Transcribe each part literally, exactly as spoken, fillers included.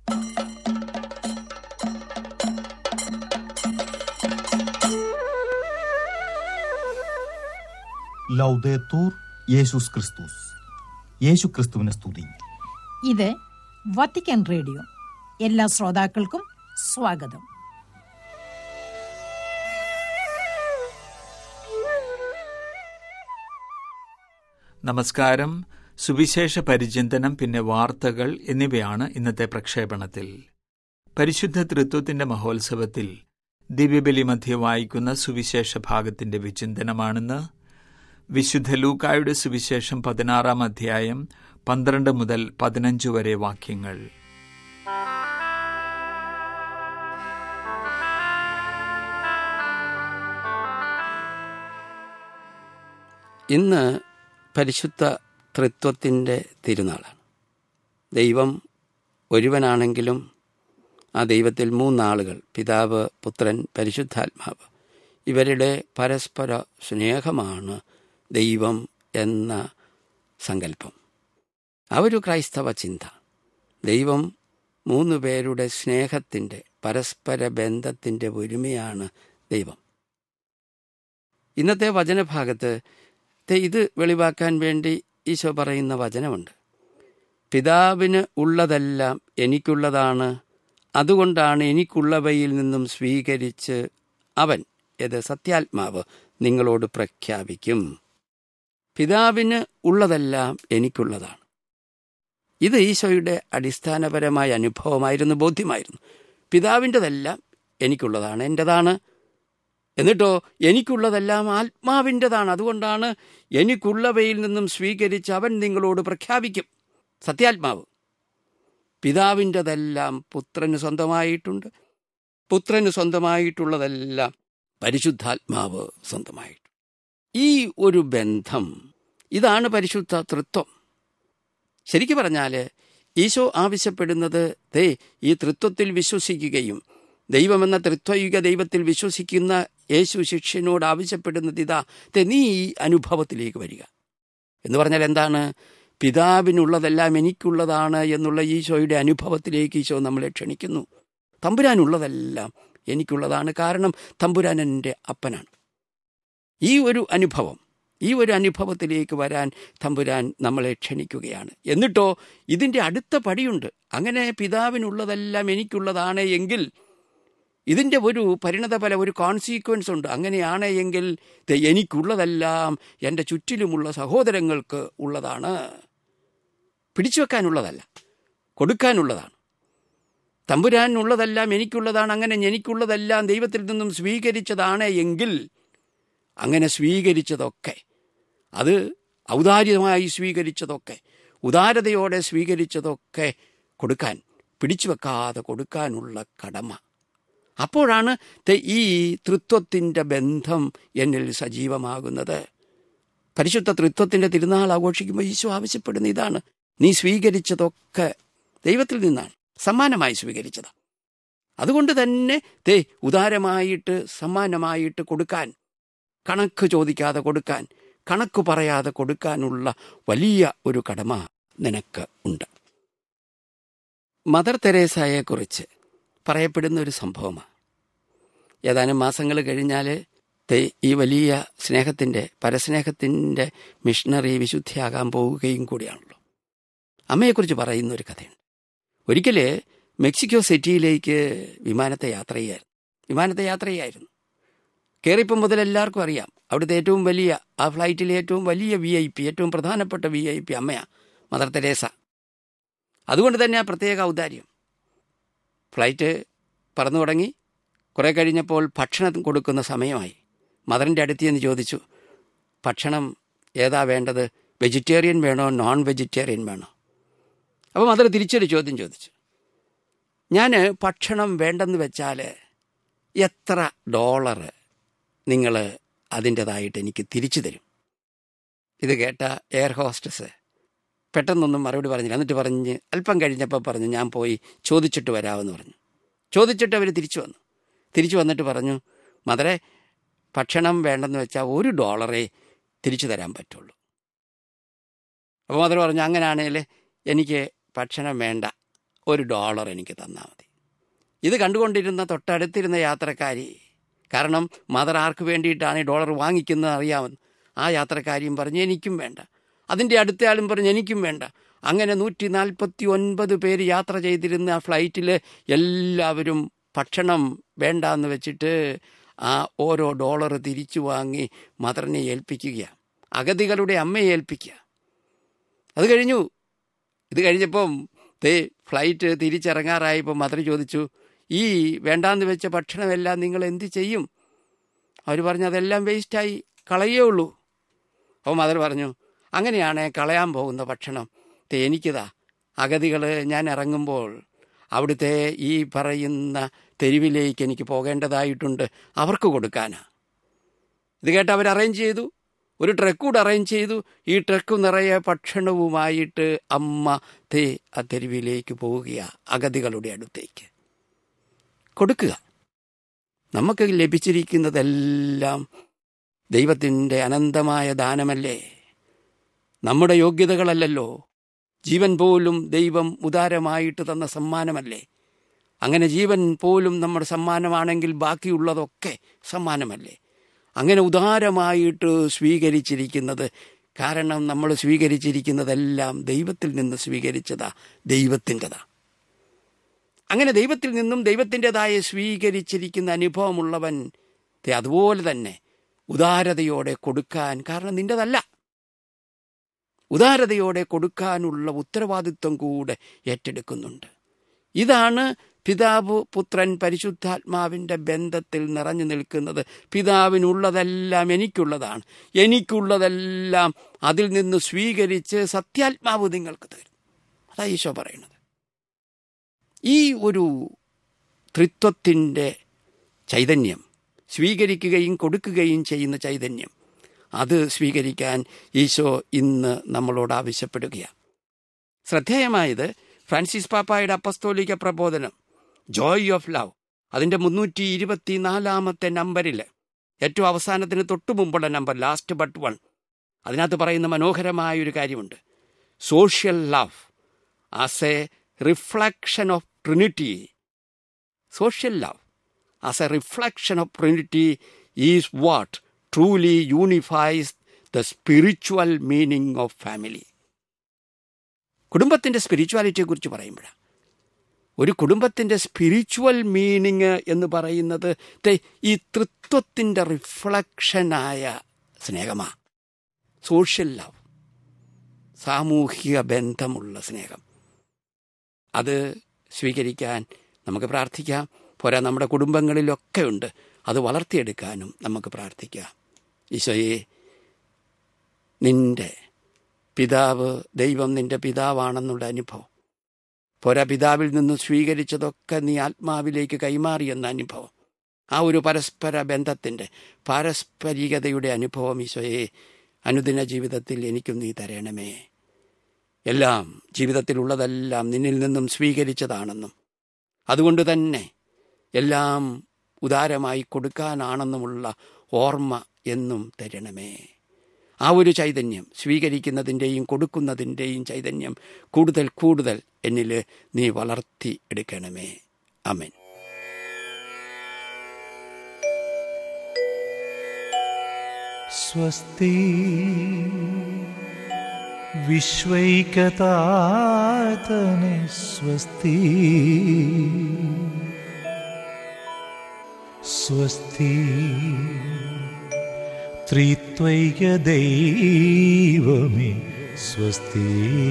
ലൗദേത്തൂർ യേശുസ് ക്രിസ്തുസ്. യേശു ക്രിസ്തുവിനെ സ്തുതി. ഇത് വത്തിക്കാൻ റേഡിയോ. എല്ലാ ശ്രോതാക്കൾക്കും സ്വാഗതം. നമസ്കാരം. സുവിശേഷ പരിചിന്തനം, പിന്നെ വാർത്തകൾ എന്നിവയാണ് ഇന്നത്തെ പ്രക്ഷേപണത്തിൽ. പരിശുദ്ധ തൃത്വത്തിന്റെ മഹോത്സവത്തിൽ ദിവ്യബലി മധ്യേ വായിക്കുന്ന സുവിശേഷ ഭാഗത്തിന്റെ വിചിന്തനമാണെന്ന്. വിശുദ്ധ ലൂക്കായുടെ സുവിശേഷം പതിനാറാം അധ്യായം പന്ത്രണ്ട് മുതൽ പതിനഞ്ച് വരെ വാക്യങ്ങൾ. ഇന്ന് പരിശുദ്ധ തൃത്വത്തിൻ്റെ തിരുനാളാണ്. ദൈവം ഒരുവനാണെങ്കിലും ആ ദൈവത്തിൽ മൂന്നാളുകൾ, പിതാവ്, പുത്രൻ, പരിശുദ്ധാത്മാവ്, ഇവരുടെ പരസ്പര സ്നേഹമാണ് ദൈവം എന്ന സങ്കല്പം. ആ ഒരു ക്രൈസ്തവ ചിന്ത, ദൈവം മൂന്ന് പേരുടെ സ്നേഹത്തിൻ്റെ, പരസ്പര ബന്ധത്തിൻ്റെ ഒരുമയാണ് ദൈവം. ഇന്നത്തെ വചനഭാഗത്ത് ഇത് വെളിവാക്കാൻ വേണ്ടി ഈശോ പറയുന്ന വചനമുണ്ട്. പിതാവിന് ഉള്ളതെല്ലാം എനിക്കുള്ളതാണ്, അതുകൊണ്ടാണ് എനിക്കുള്ളവയിൽ നിന്നും സ്വീകരിച്ച് അവൻ, ഏത് സത്യാത്മാവ്, നിങ്ങളോട് പ്രഖ്യാപിക്കും. പിതാവിന് ഉള്ളതെല്ലാം എനിക്കുള്ളതാണ്. ഇത് ഈശോയുടെ അടിസ്ഥാനപരമായ അനുഭവമായിരുന്നു, ബോധ്യമായിരുന്നു. പിതാവിൻ്റെതെല്ലാം എനിക്കുള്ളതാണ്, എൻ്റെതാണ്. എന്നിട്ടോ എനിക്കുള്ളതെല്ലാം ആത്മാവിൻ്റെതാണ്, അതുകൊണ്ടാണ് എനിക്കുള്ളവയിൽ നിന്നും സ്വീകരിച്ച് അവൻ നിങ്ങളോട് പ്രഖ്യാപിക്കും. സത്യാത്മാവ്. പിതാവിൻ്റെതെല്ലാം പുത്രന് സ്വന്തമായിട്ടുണ്ട്, പുത്രന് സ്വന്തമായിട്ടുള്ളതെല്ലാം പരിശുദ്ധാത്മാവ് സ്വന്തമായിട്ട്. ഈ ഒരു ബന്ധം, ഇതാണ് പരിശുദ്ധ തൃത്വം. ശരിക്കു പറഞ്ഞാൽ ഈശോ ആവശ്യപ്പെടുന്നത്, ദേ ഈ തൃത്വത്തിൽ വിശ്വസിക്കുകയും ദൈവമെന്ന തൃത്വയുഗ ദൈവത്തിൽ വിശ്വസിക്കുന്ന യേശു ശിഷ്യനോട് ആവശ്യപ്പെടുന്നത് ഇതാ, ദേ നീ ഈ അനുഭവത്തിലേക്ക് വരിക എന്ന് പറഞ്ഞാൽ എന്താണ്? പിതാവിനുള്ളതെല്ലാം എനിക്കുള്ളതാണ് എന്നുള്ള ഈശോയുടെ അനുഭവത്തിലേക്ക് ഈശോ നമ്മളെ ക്ഷണിക്കുന്നു. തമ്പുരാനുള്ളതെല്ലാം എനിക്കുള്ളതാണ്, കാരണം തമ്പുരാൻ എൻ്റെ അപ്പനാണ്. ഈ ഒരു അനുഭവം, ഈ ഒരു അനുഭവത്തിലേക്ക് വരാൻ തമ്പുരാൻ നമ്മളെ ക്ഷണിക്കുകയാണ്. എന്നിട്ടോ ഇതിൻ്റെ അടുത്ത പടിയുണ്ട്. അങ്ങനെ പിതാവിനുള്ളതെല്ലാം എനിക്കുള്ളതാണ് എങ്കിൽ ഇതിൻ്റെ ഒരു പരിണതഫല, ഒരു കോൺസിക്വൻസ് ഉണ്ട്. അങ്ങനെയാണ് എങ്കിൽ എനിക്കുള്ളതെല്ലാം എൻ്റെ ചുറ്റിലുമുള്ള സഹോദരങ്ങൾക്ക് ഉള്ളതാണ്. പിടിച്ചു വെക്കാനുള്ളതല്ല, കൊടുക്കാനുള്ളതാണ്. തമ്പുരാനുള്ളതെല്ലാം എനിക്കുള്ളതാണ്. അങ്ങനെ എനിക്കുള്ളതെല്ലാം ദൈവത്തിൽ നിന്നും സ്വീകരിച്ചതാണ് എങ്കിൽ അങ്ങനെ സ്വീകരിച്ചതൊക്കെ, അത് ഔദാര്യമായി സ്വീകരിച്ചതൊക്കെ, ഉദാരതയോടെ സ്വീകരിച്ചതൊക്കെ കൊടുക്കാൻ, പിടിച്ചു വെക്കാതെ കൊടുക്കാനുള്ള കടമ. അപ്പോഴാണ് ഈ തൃത്വത്തിൻ്റെ ബന്ധം എന്നിൽ സജീവമാകുന്നത്. പരിശുദ്ധ തൃത്വത്തിൻ്റെ തിരുനാൾ ആഘോഷിക്കുമ്പോൾ ഈശോ ആവശ്യപ്പെടുന്ന ഇതാണ്. നീ സ്വീകരിച്ചതൊക്കെ ദൈവത്തിൽ നിന്നാണ്, സമ്മാനമായി സ്വീകരിച്ചതാണ്. അതുകൊണ്ട് തന്നെ ദേ ഉദാരമായിട്ട്, സമ്മാനമായിട്ട് കൊടുക്കാൻ, കണക്ക് ചോദിക്കാതെ കൊടുക്കാൻ, കണക്ക് പറയാതെ കൊടുക്കാനുള്ള വലിയ ഒരു കടമ നിനക്ക് ഉണ്ട്. മദർ തെരേസയെക്കുറിച്ച് പറയപ്പെടുന്ന ഒരു സംഭവമാണ്. ഏതാനും മാസങ്ങൾ കഴിഞ്ഞാൽ ഈ വലിയ സ്നേഹത്തിൻ്റെ, പരസ്നേഹത്തിൻ്റെ മിഷണറി വിശുദ്ധിയാകാൻ പോവുകയും കൂടിയാണല്ലോ. അമ്മയെക്കുറിച്ച് പറയുന്ന ഒരു കഥയുണ്ട്. ഒരിക്കൽ മെക്സിക്കോ സിറ്റിയിലേക്ക് വിമാനത്തെ യാത്ര ചെയ്യായിരുന്നു വിമാനത്തെ യാത്ര ചെയ്യായിരുന്നു കയറിയപ്പം മുതൽ എല്ലാവർക്കും അറിയാം, അവിടുത്തെ ഏറ്റവും വലിയ, ആ ഫ്ലൈറ്റിലെ ഏറ്റവും വലിയ വി ഐ പി, ഏറ്റവും പ്രധാനപ്പെട്ട വി ഐ പി അമ്മയാണ്, മദർ തെരേസ. അതുകൊണ്ട് തന്നെ ആ പ്രത്യേക ഔദാര്യം. ഫ്ലൈറ്റ് പറന്നു തുടങ്ങി. കുറേ കഴിഞ്ഞപ്പോൾ ഭക്ഷണം കൊടുക്കുന്ന സമയമായി. മദറിൻ്റെ അടുത്ത് നിന്ന് ചോദിച്ചു, ഭക്ഷണം ഏതാ വേണ്ടത്? വെജിറ്റേറിയൻ വേണോ, നോൺ വെജിറ്റേറിയൻ വേണോ? അപ്പോൾ മദർ തിരിച്ചൊരു ചോദ്യം ചോദിച്ചു. ഞാൻ ഭക്ഷണം വേണ്ടെന്ന് വെച്ചാൽ എത്ര ഡോളർ നിങ്ങൾ അതിൻ്റെതായിട്ട് എനിക്ക് തിരിച്ചു തരും? ഇത് കേട്ട എയർ ഹോസ്റ്റസ് പെട്ടെന്നൊന്നും മറുപടി പറഞ്ഞില്ല. എന്നിട്ട് പറഞ്ഞ് അല്പം കഴിഞ്ഞപ്പോൾ പറഞ്ഞു, ഞാൻ പോയി ചോദിച്ചിട്ട് വരാമെന്ന് പറഞ്ഞു. ചോദിച്ചിട്ട് അവർ തിരിച്ചു വന്നു. തിരിച്ചു വന്നിട്ട് പറഞ്ഞു, മദറെ, ഭക്ഷണം വേണ്ടെന്ന് വെച്ചാൽ ഒരു ഡോളറേ തിരിച്ചു തരാൻ പറ്റുള്ളൂ. അപ്പോൾ മദർ പറഞ്ഞു, അങ്ങനെയാണെങ്കിൽ എനിക്ക് ഭക്ഷണം വേണ്ട, ഒരു ഡോളർ എനിക്ക് തന്നാൽ മതി. ഇത് കണ്ടുകൊണ്ടിരുന്ന തൊട്ടടുത്തിരുന്ന യാത്രക്കാരി, കാരണം മദർ ആർക്ക് വേണ്ടിയിട്ടാണ് ഈ ഡോളർ വാങ്ങിക്കുന്നത് അറിയാമെന്ന്, ആ യാത്രക്കാരിയും പറഞ്ഞ് എനിക്കും വേണ്ട. അതിൻ്റെ അടുത്തയാളും പറഞ്ഞ് എനിക്കും വേണ്ട. അങ്ങനെ നൂറ്റി നാൽപ്പത്തി ഒൻപത് പേര് യാത്ര ചെയ്തിരുന്ന ആ ഫ്ലൈറ്റിൽ എല്ലാവരും ഭക്ഷണം വേണ്ട എന്ന് വെച്ചിട്ട് ആ ഓരോ ഡോളർ തിരിച്ചു വാങ്ങി മദറിനെ ഏൽപ്പിക്കുകയാണ്, അഗതികളുടെ അമ്മയെ ഏൽപ്പിക്കുക. അത് കഴിഞ്ഞു. ഇത് കഴിഞ്ഞപ്പം തേ ഫ്ലൈറ്റ് തിരിച്ചിറങ്ങാറായപ്പോൾ മദർ ചോദിച്ചു, ഈ വേണ്ടാന്ന് വെച്ച ഭക്ഷണമെല്ലാം നിങ്ങൾ എന്ത് ചെയ്യും? അവർ പറഞ്ഞു, അതെല്ലാം വേസ്റ്റായി, കളയേ ഉള്ളൂ. അപ്പോൾ മദർ പറഞ്ഞു, അങ്ങനെയാണ് കളയാൻ പോകുന്ന ഭക്ഷണം തേ എനിക്കിതാ, അഗതികൾ ഞാൻ ഇറങ്ങുമ്പോൾ അവിടുത്തെ ഈ പറയുന്ന തെരുവിലേക്ക് എനിക്ക് പോകേണ്ടതായിട്ടുണ്ട്, അവർക്ക് കൊടുക്കാനാ. ഇത് കേട്ട് അവർ അറേഞ്ച് ചെയ്തു, ഒരു ട്രക്ക് കൂടെ അറേഞ്ച് ചെയ്തു. ഈ ട്രക്ക് നിറയെ ഭക്ഷണവുമായിട്ട് അമ്മ തേ ആ തെരുവിലേക്ക് പോവുകയാണ്, അഗതികളുടെ അടുത്തേക്ക് കൊടുക്കുക. നമുക്ക് ലഭിച്ചിരിക്കുന്നതെല്ലാം ദൈവത്തിൻ്റെ അനന്തമായ ദാനമല്ലേ, നമ്മുടെ യോഗ്യതകളല്ലല്ലോ. ജീവൻ പോലും ദൈവം ഉദാരമായിട്ട് തന്ന സമ്മാനമല്ലേ. അങ്ങനെ ജീവൻ പോലും നമ്മുടെ സമ്മാനമാണെങ്കിൽ ബാക്കിയുള്ളതൊക്കെ സമ്മാനമല്ലേ. അങ്ങനെ ഉദാരമായിട്ട് സ്വീകരിച്ചിരിക്കുന്നത്, കാരണം നമ്മൾ സ്വീകരിച്ചിരിക്കുന്നതെല്ലാം ദൈവത്തിൽ നിന്ന് സ്വീകരിച്ചതാ, ദൈവത്തിൻ്റെതാ. അങ്ങനെ ദൈവത്തിൽ നിന്നും ദൈവത്തിൻ്റെതായ സ്വീകരിച്ചിരിക്കുന്ന അനുഭവമുള്ളവൻ അതുപോലെ തന്നെ ഉദാരതയോടെ കൊടുക്കാൻ, കാരണം നിൻ്റെതല്ല, ഉദാരതയോടെ കൊടുക്കാനുള്ള ഉത്തരവാദിത്വം കൂടെ ഏറ്റെടുക്കുന്നുണ്ട്. ഇതാണ് പിതാവ് പുത്രൻ പരിശുദ്ധാത്മാവിൻ്റെ ബന്ധത്തിൽ നിറഞ്ഞു നിൽക്കുന്നത്. പിതാവിനുള്ളതെല്ലാം എനിക്കുള്ളതാണ്, എനിക്കുള്ളതെല്ലാം അതിൽ നിന്ന് സ്വീകരിച്ച് സത്യാത്മാവ് നിങ്ങൾക്ക് തരും. അതാ ഈശോ പറയുന്നത്. ഈ ഒരു ത്രിത്വത്തിൻ്റെ ചൈതന്യം, സ്വീകരിക്കുകയും കൊടുക്കുകയും ചെയ്യുന്ന ചൈതന്യം, അത് സ്വീകരിക്കാൻ ഈശോ ഇന്ന് നമ്മളോട് ആവശ്യപ്പെടുകയാണ്. ശ്രദ്ധേയമായത് ഫ്രാൻസിസ് പാപ്പായുടെ അപ്പസ്തോലിക പ്രബോധനം ജോയ് ഓഫ് ലവ്, അതിൻ്റെ മുന്നൂറ്റി ഇരുപത്തി നാലാമത്തെ നമ്പറിൽ ഏറ്റവും അവസാനത്തിന് തൊട്ടു മുമ്പുള്ള നമ്പർ, ലാസ്റ്റ് ബട്ട് വൺ, അതിനകത്ത് പറയുന്ന മനോഹരമായൊരു കാര്യമുണ്ട്. Social love as a reflection of Trinity. Social love as a reflection of Trinity is what truly unifies the spiritual meaning of family. കുടുംബത്തിൻ്റെ സ്പിരിച്വാലിറ്റിയെക്കുറിച്ച് പറയുമ്പോഴാണ്, ഒരു കുടുംബത്തിൻ്റെ സ്പിരിച്വൽ മീനിങ് എന്ന് പറയുന്നത് ഈ ത്രിത്വത്തിൻ്റെ റിഫ്ലക്ഷനായ സ്നേഹമാണ്. സോഷ്യൽ ലവ്, സാമൂഹിക ബന്ധമുള്ള സ്നേഹം, അത് സ്വീകരിക്കാൻ നമുക്ക് പ്രാർത്ഥിക്കാം. പോരാ, നമ്മുടെ കുടുംബങ്ങളിലൊക്കെ ഉണ്ട്, അത് വളർത്തിയെടുക്കാനും നമുക്ക് പ്രാർത്ഥിക്കാം. ഈശോയെ, നിൻ്റെ പിതാവ് ദൈവം നിൻ്റെ പിതാവാണെന്നുള്ള അനുഭവം പോരാ, പിതാവിൽ നിന്ന് സ്വീകരിച്ചതൊക്കെ നീ ആത്മാവിലേക്ക് കൈമാറിയെന്ന അനുഭവം, ആ ഒരു പരസ്പര ബന്ധത്തിൻ്റെ പാരസ്പരികതയുടെ അനുഭവം ഈശോയെ അനുദിന ജീവിതത്തിൽ എനിക്കും നീ തരണമേ. എല്ലാം ജീവിതത്തിലുള്ളതെല്ലാം നിന്നിൽ നിന്നും സ്വീകരിച്ചതാണെന്നും അതുകൊണ്ട് തന്നെ എല്ലാം ഉദാരമായി കൊടുക്കാനാണെന്നുമുള്ള ഓർമ്മ എന്നും തരണമേ. ആ ഒരു ചൈതന്യം, സ്വീകരിക്കുന്നതിൻ്റെയും കൊടുക്കുന്നതിൻ്റെയും ചൈതന്യം കൂടുതൽ കൂടുതൽ എന്നിൽ നീ വളർത്തി എടുക്കണമേ. ആമേൻ. സ്വസ്തി വിശ്വൈകതാതനെ സ്വസ്തി, സ്വസ്തി ത്രിത്വൈക ദൈവമേ സ്വസ്തി.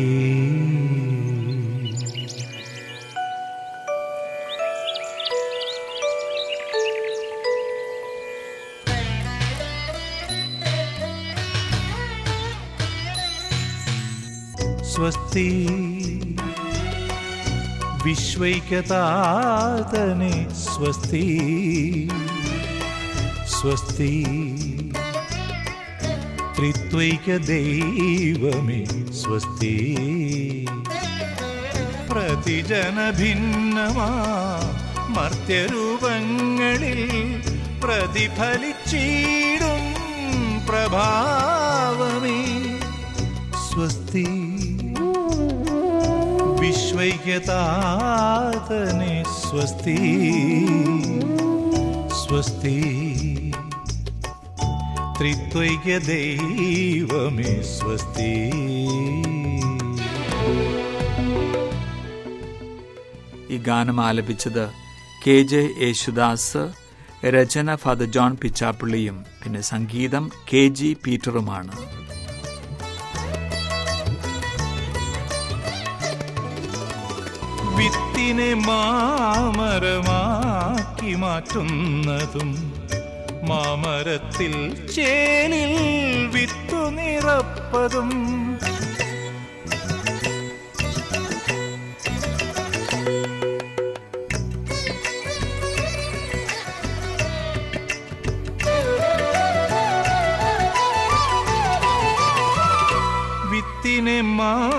സ്വസ്തി വിശ്വൈകതാതനെ സ്വസ്തി, സ്വസ്തി ത്രിത്വൈക ദൈവമേ സ്വസ്തി. പ്രതിജന ഭിന്നമാ മർത്യരൂപങ്ങളിൽ പ്രതിഫലിച്ചിടും പ്രഭാവമേ സ്വസ്തി. വിശ്വ വിശ്വൈക്യതാതനെ സ്വസ്തി സ്വസ്തി. ത്രിത്വൈക്യ ദൈവമേ സ്വസ്തി. ഈ ഗാനം ആലപിച്ചത് കെ ജെ യേശുദാസ്, രചന ഫാദർ ജോൺ പിച്ചാപ്പള്ളിയും, പിന്നെ സംഗീതം കെ ജി പീറ്ററുമാണ്. വിത്തിനെ മാമരമാക്കി മാറ്റുന്നതും മാമരത്തിൽ ചേലിൽ വിത്തു നിറപ്പതും വിത്തിനെ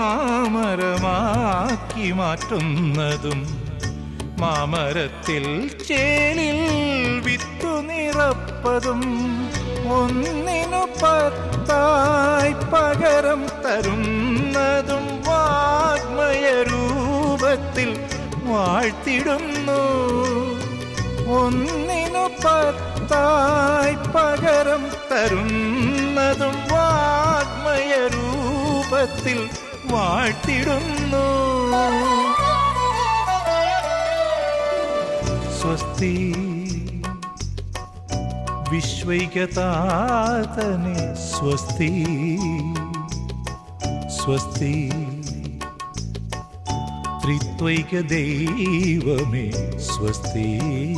മാമരമാക്കി മാറ്റുന്നതും മാമരത്തിൽ ചേലിൽ വിത്തു നിറപ്പതും ഒന്നിനു പത്തായി പകരം തരുന്നതും വാഗ്മയ രൂപത്തിൽ വാഴ്ത്തിടുന്നു. ഒന്നിനു പത്തായി പകരം തരുന്നതും വാഗ്മയ രൂപത്തിൽ വാഴ്ത്തിടുന്നു. സ്വസ്തി വിശ്വൈക്യതാതനെ സ്വസ്തി സ്വസ്തി. ത്രിത്വൈക്യ ദൈവമേ സ്വസ്തി.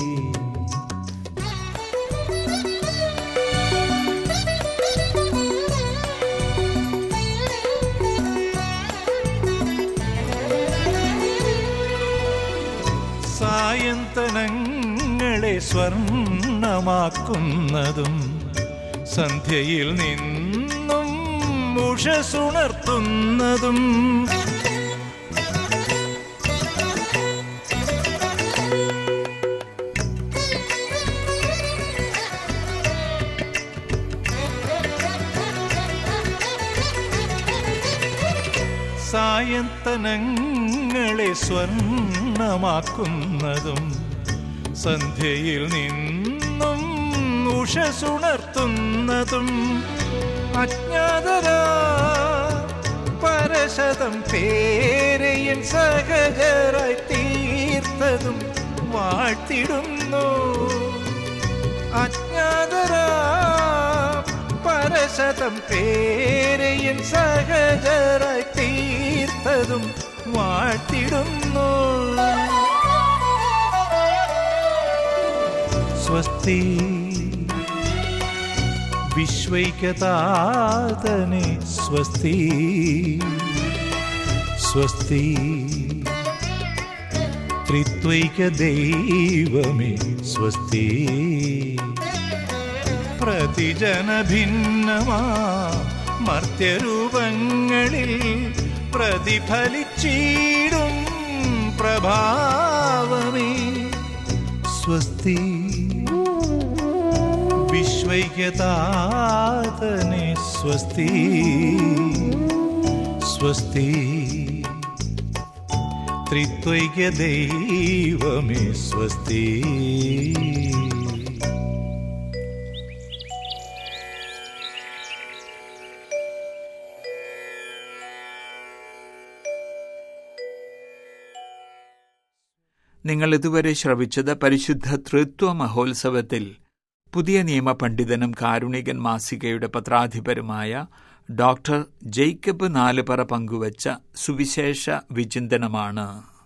സായന്തനങ്ങളെ സ്വർണ്ണമാക്കുന്നതും സന്ധ്യയിൽ നിന്നും ഉഷസുണർത്തുന്നതും സായന്തനങ്ങളെ സ്വർണ്ണമാക്കുന്നതും സന്ധ്യയിൽ നിന്നും ഉഷസുണർത്തുന്നതും അജ്ഞാതരാ പരശതം പേരെയൻ സഹചരായി തീർത്തതും വാഴ്ത്തിടുന്നു. അജ്ഞാതരാ പരശതം പേരെയൻ സഹചരായി തീർത്തതും വാഴ്ത്തിടുന്നു. സ്വസ്തി വിശ്വൈക്യതാതനെ സ്വസ്തി സ്വസ്തി. ത്രിത്വൈക്യ ദൈവമേ സ്വസ്തി. പ്രതിജന ഭിന്നമാ മർത്യരൂപങ്ങളിൽ പ്രതിഫലിച്ചിടും പ്രഭാവമേ സ്വസ്തി. വിശ്വൈക്യതാതനെ സ്വസ്തി സ്വസ്തി. ത്രിത്വൈക്യ ദൈവമേ സ്വസ്തി. നിങ്ങൾ ഇതുവരെ ശ്രവിച്ചത് പരിശുദ്ധ തൃത്വ മഹോത്സവത്തിൽ പുതിയ നിയമ പണ്ഡിതനും കാരുണികൻ മാസികയുടെ പത്രാധിപരുമായ ഡോക്ടർ ജേക്കബ് നാലുപറ പങ്കുവച്ച സുവിശേഷ വിചിന്തനമാണ്.